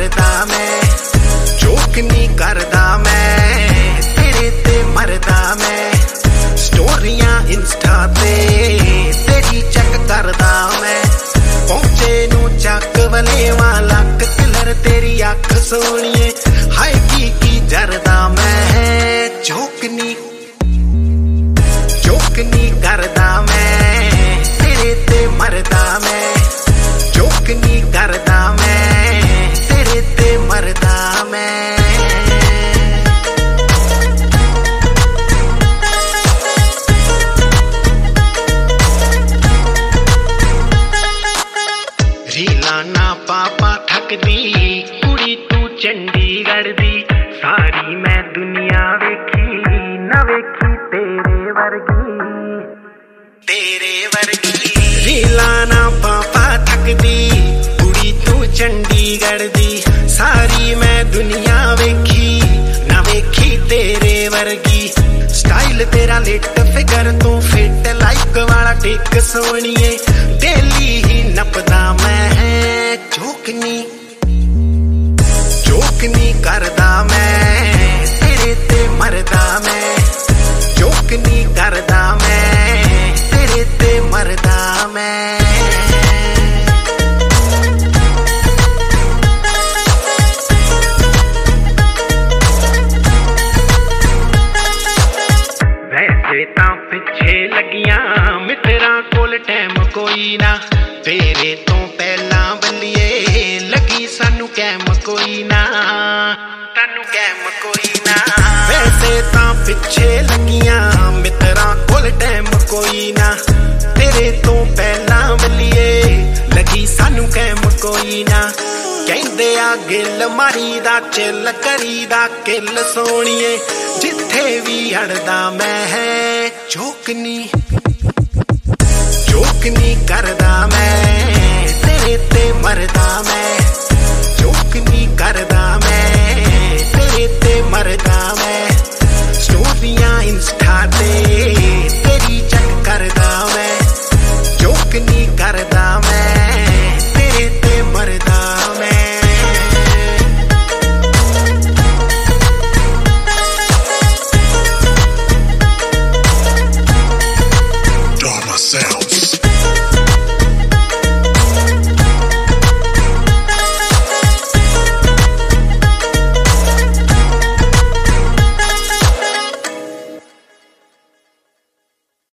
मरदा मैं, जोक नहीं करदा मैं, तेरे ते मरदा मैं, स्टोरियां इंस्टा ते तेरी चेक करदा मैं, पहुंचे नू चक वलेवा लक किलर तेरी अख सोनिए, हाय की जरदा मैं, जोक नहीं करदा मैं, तेरे ते मरदा मैं, जोक नहीं करदा मैं, तेरे ते मरदा मैं। रीला ना पापा थकदी कुड़ी तू चंडीगढ़ दी, सारी मैं दुनिया वेखी ना वेखी तेरे वर्गी, तेरे वर्गी। रीला ना पापा थकदी कुड़ी तू चंडीगढ़ दी, सारी मैं दुनिया वेखी ना वेखी तेरे वर्गी, स्टाइल तेरा लिट फिगर तू फिट लाइक वाला टिक सोनिए, डेली ही नपदा मैं, जोक नहीं करदा मैं, तेरे ते मरदा मैं, जोक नहीं करदा मैं, तेरे ते मरदा मैं। वैसे तां पिछे लगियां मित्रा कोल टैम कोई ना, तेरे तो पहला बल्लिए लगी सानू कैम कोई ना, सानू कैम कोई ना। वैसे तां पिछे लगियां मित्रा कोल टैम कोई ना, तेरे तो पहला बल्लिए लगी सानू कैम कोई ना, कहंदे आ गिल मारी दा चिल करी दा किल सोनिए, जिथे भी अड़दा मैं, जोक नहीं करदा मैं, तेरे ते मरदा मैं, जोक नहीं कर